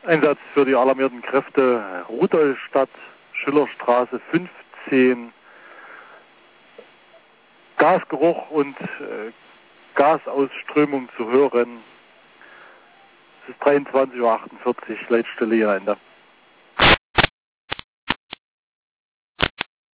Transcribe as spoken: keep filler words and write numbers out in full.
Einsatz für die alarmierten Kräfte Rudolstadt, Schillerstraße fünfzehn. Gasgeruch und äh, Gasausströmung zu hören. Es ist dreiundzwanzig Uhr achtundvierzig, Leitstelle hier Ende.